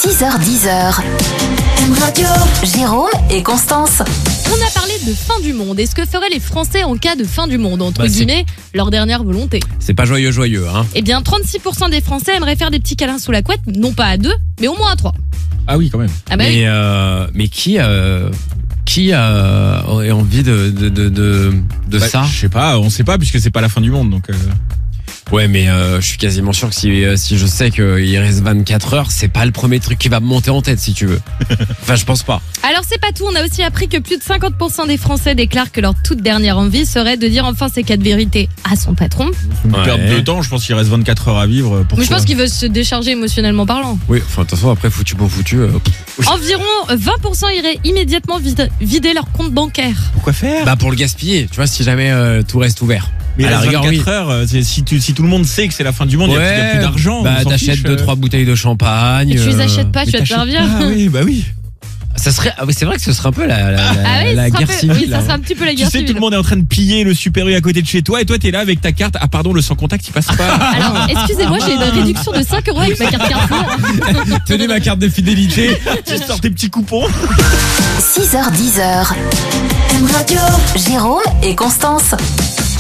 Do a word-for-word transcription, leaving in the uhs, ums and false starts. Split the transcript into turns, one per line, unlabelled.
six heures dix. Radio. Jérôme et Constance.
On a parlé de fin du monde. Et ce que feraient les Français en cas de fin du monde, entre
bah,
guillemets, leur dernière volonté.
C'est pas joyeux joyeux hein.
Eh bien, trente-six pour cent des Français aimeraient faire des petits câlins sous la couette, non pas à deux, mais au moins à trois.
Ah oui, quand même.
Ah bah
mais,
oui.
euh, mais qui euh, qui a aurait envie de de de de, de
Bah,
ça?
Je sais pas, on sait pas puisque c'est pas la fin du monde donc. Euh...
Ouais, mais euh, je suis quasiment sûr que si si je sais qu'il reste vingt-quatre heures, c'est pas le premier truc qui va me monter en tête, si tu veux. Enfin, je pense pas.
Alors c'est pas tout, on a aussi appris que plus de cinquante pour cent des Français déclarent que leur toute dernière envie serait de dire enfin ces quatre vérités à son patron.
Une
Ouais.
perte de temps, je pense qu'il reste vingt-quatre heures à vivre. Pourquoi
Mais je pense qu'il veut se décharger émotionnellement parlant.
Oui, enfin de toute façon après foutu pour foutu. Euh, oui.
Environ vingt pour cent iraient immédiatement vide- vider leur compte bancaire.
Pourquoi faire?
Bah pour le gaspiller, tu vois, si jamais euh, tout reste ouvert.
Mais
à
à
la rigueur,
vingt-quatre
oui.
heures, euh, c'est- si, tu, si tout le monde sait que c'est la fin du monde, il n'y a, plus d'argent.
Bah
on s'en
t'achètes
fiche,
deux
euh.
trois bouteilles de champagne.
Et tu les
euh,
achètes pas, tu
Mais
vas te faire
t'achètes
virer.
pas, oui, bah oui.
Ça serait, ah oui, c'est vrai que ce serait un peu la la, la,
Ah oui,
la
ça sera
guerre
un peu-
civile.
oui, ça
là.
sera un petit peu la
Tu
guerre
sais, tout
civile.
le monde est en train de piller le Super U à côté de chez toi et toi t'es là avec ta carte. Ah pardon, le sans contact il passe pas.
Alors, excusez-moi, j'ai une réduction de cinq euros avec ma carte Carrefour.
Tenez ma carte de fidélité.
Tu sors tes petits coupons.
six heures dix. Radio. Jérôme et Constance.